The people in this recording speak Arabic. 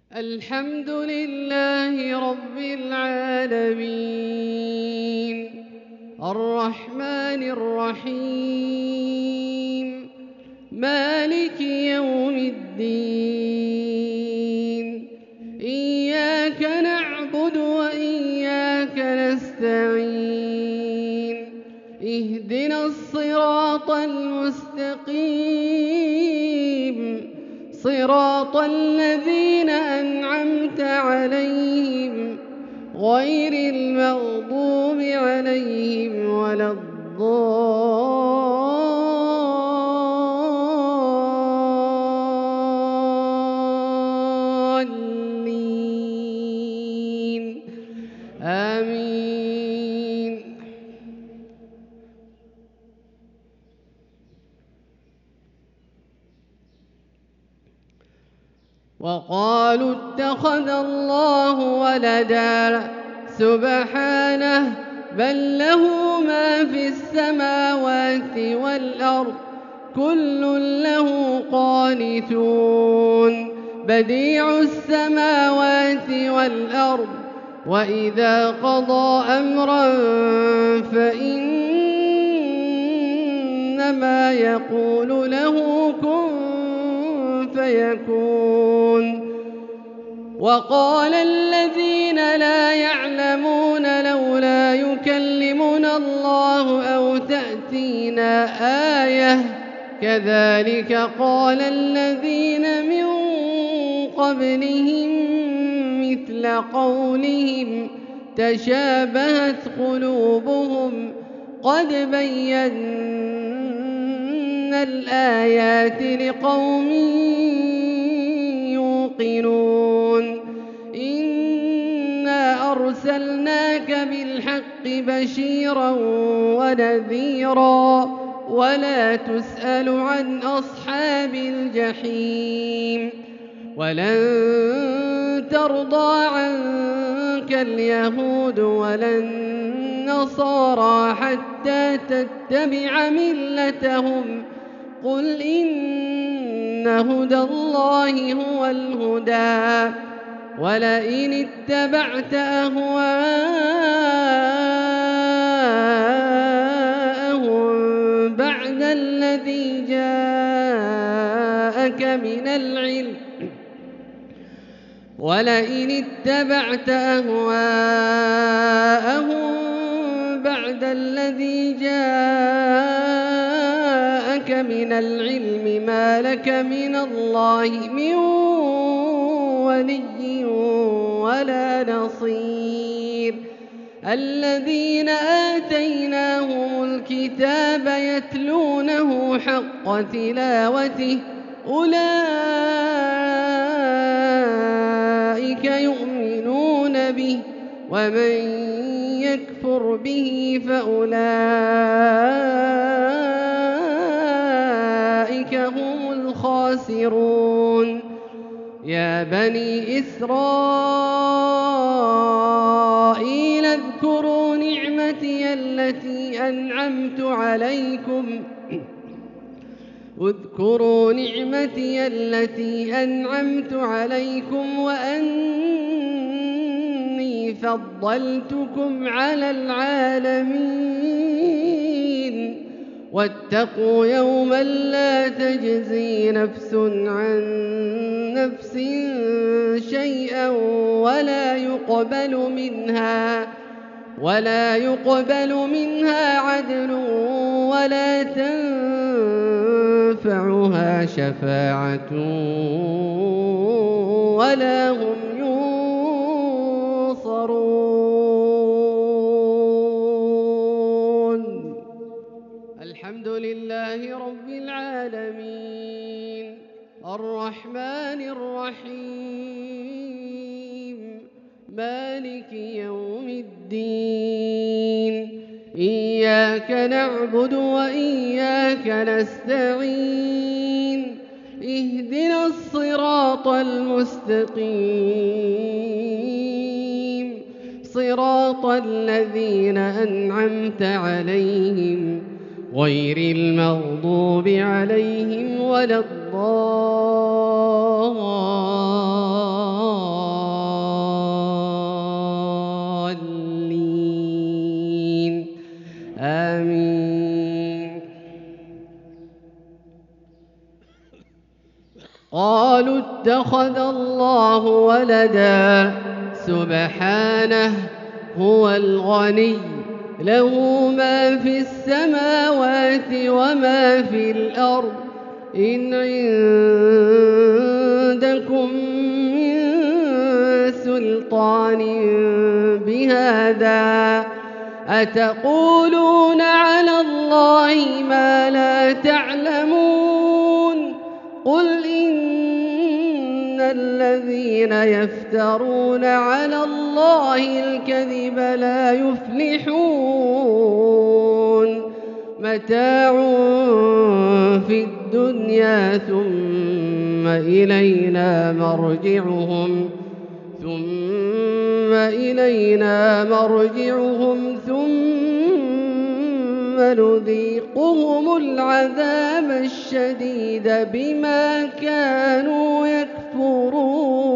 الحمد لله رب العالمين الرحمن الرحيم مالك يوم الدين إياك نعبد وإياك نستعين اهدنا الصراط المستقيم صراط الذين أنعمت عليهم غير المغضوب عليهم ولا الضالين آمين. وقالوا اتخذ الله ولدا سبحانه بل له ما في السماوات والأرض كل له قانتون بديع السماوات والأرض وإذا قضى أمرا فإنما يقول له كن فيكون. وقال الذين لا يعلمون لولا يكلمنا الله أو تأتينا آية كذلك قال الذين من قبلهم مثل قولهم تشابهت قلوبهم قد بينا الآيات لقوم يوقنون. إنا أرسلناك بالحق بشيرا ونذيرا ولا تسأل عن أصحاب الجحيم. ولن ترضى عنك اليهود ولا النصارى حتى تتبع ملتهم قل إن هدى الله هو الهدى ولئن اتبعت أهواءهم بعد الذي جاءك من العلم ما لك من الله من ولي ولا نصير. الذين آتيناهم الكتاب يتلونه حق تلاوته أولئك يؤمنون به ومن يكفر به فأولئك هم الخاسرون. يا بني إسرائيل اذكروا نعمتي التي أنعمت عليكم وأني فضلتكم على العالمين. واتقوا يوما لا تجزي نفس عن نفس شيئا ولا يقبل منها عدل ولا تنفعها شفاعة ولا هم ينصرون. الحمد لله رب العالمين الرحمن الرحيم مالك يوم الدين إياك نعبد وإياك نستعين اهدنا الصراط المستقيم صراط الذين أنعمت عليهم غير المغضوب عليهم ولا الضالين قالوا اتخذ الله ولدا سبحانه هو الغني له ما في السماوات وما في الأرض إن عندكم من سلطان بهذا أتقولون على الله ما لا تعلمون قل إن الذين يفترون على الله الكذب لا يفلحون متاع في الدنيا ثم إلينا مرجعهم ثم نذيقهم العذاب الشديد بما كانوا يكفرون.